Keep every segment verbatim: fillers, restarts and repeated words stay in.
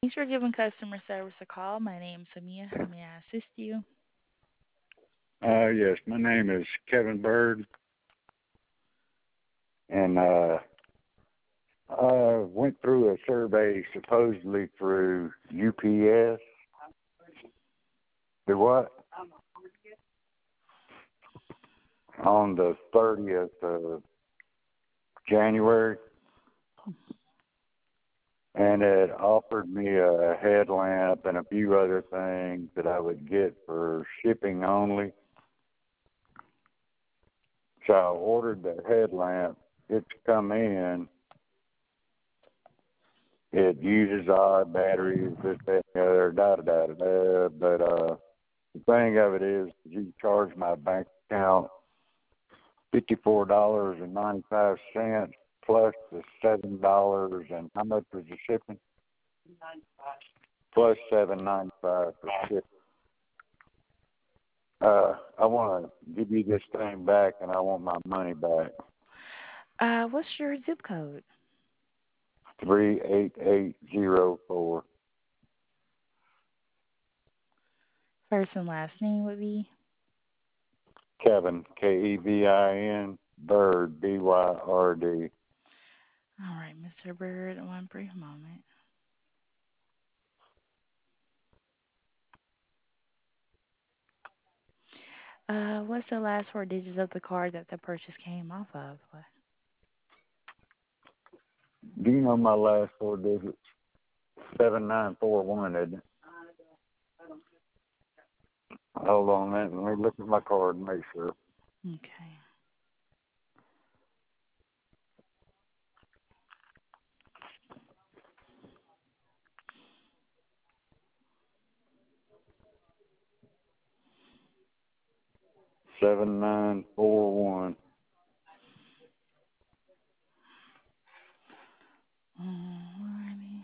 Thanks for giving customer service a call. My name's Samia. How may I assist you? Uh, yes, my name is Kevin Bird, and uh, I went through a survey supposedly through U P S. Do what? On the thirtieth of January, and it offered me a headlamp and a few other things that I would get for shipping only. So I ordered the headlamp. It's come in. It uses odd batteries, this, that, and the other, da da da da da. But uh, the thing of it is, you charge my bank account fifty-four dollars and ninety-five cents plus the seven dollars and how much was the shipping? Plus seven ninety-five for shipping. Uh, I want to give you this thing back, and I want my money back. Uh, what's your zip code? Three eight eight zero four. First and last name would be? Kevin, K E V I N, Bird, B Y R D. All right, Mister Bird, one brief moment. Uh, what's the last four digits of the card that the purchase came off of? Do you know my last four digits? seven nine four one, isn't it? Hold on a minute. Let me look at my card and make sure. Okay. seven nine four one. Alrighty.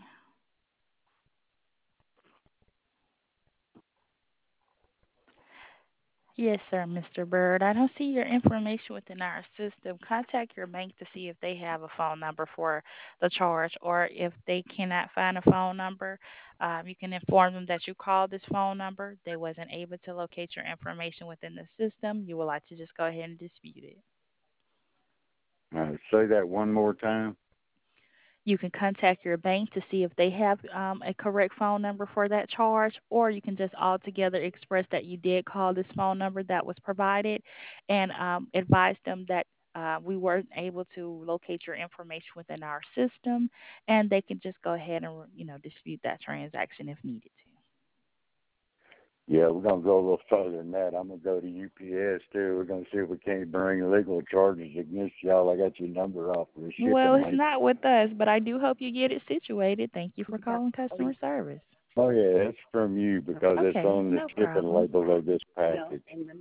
Yes, sir, Mister Bird. I don't see your information within our system. Contact your bank to see if they have a phone number for the charge, or if they cannot find a phone number, um, you can inform them that you called this phone number. They wasn't able to locate your information within the system. You would like to just go ahead and dispute it. Uh, say that one more time. You can contact your bank to see if they have um, a correct phone number for that charge, or you can just altogether express that you did call this phone number that was provided, and um, advise them that uh, we weren't able to locate your information within our system, and they can just go ahead and you know dispute that transaction if needed to. Yeah, we're going to go a little further than that. I'm going to go to U P S, too. We're going to see if we can't bring legal charges against y'all. I got your number off for the Well, shipping it's link. not with us, but I do hope you get it situated. Thank you for calling customer service. Oh, yeah, it's from you because it's Okay, on the no shipping problem. label of this package.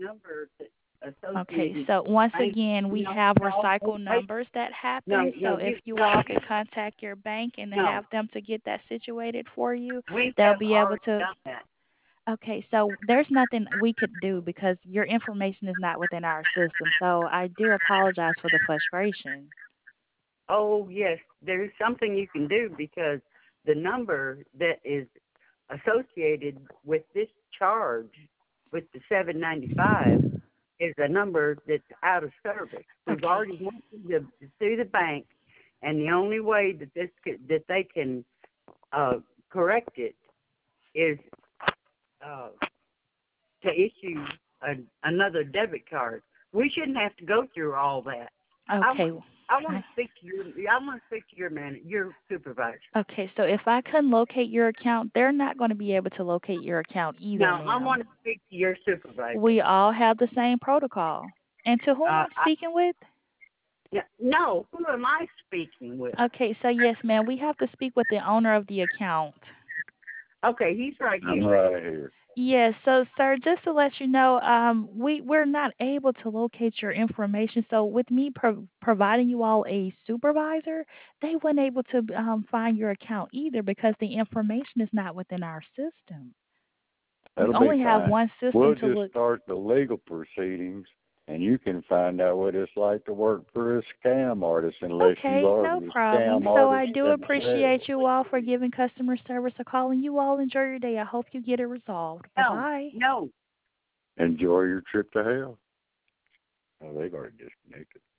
Okay, so once again, we have recycle numbers that happen. So if you all could contact your bank and have them to get that situated for you, they'll be able to. Okay, so there's nothing we could do because your information is not within our system. So I do apologize for the frustration. Oh, yes, there's something you can do because the number that is associated with this charge, with the seven ninety-five, is a number that's out of service. We've Okay. already went through the, through the bank, and the only way that this could, that they can uh, correct it is uh, to issue a, another debit card. We shouldn't have to go through all that. Okay. I want to speak to your. I want to speak to your man, your supervisor. Okay, so if I couldn't locate your account, they're not going to be able to locate your account either, No, ma'am. I want to speak to your supervisor. We all have the same protocol. And to whom Uh, I'm speaking with? I, no, who am I speaking with? Okay, so yes, ma'am, we have to speak with the owner of the account. Okay, he's right I'm here. right here. Yes, so sir, just to let you know, um, we we're not able to locate your information. So with me pro- providing you all a supervisor, they weren't able to um, find your account either because the information is not within our system. We That'll be only have fine. one system We'll to just look. start the legal proceedings and you can find out what it's like to work for a scam artist unless Okay, you are no the problem. scam So I artist do themselves. appreciate you all for giving customer service a call, and you all enjoy your day. I hope you get it resolved. Bye No, bye. no. Enjoy your trip to hell. Oh, they've already disconnected.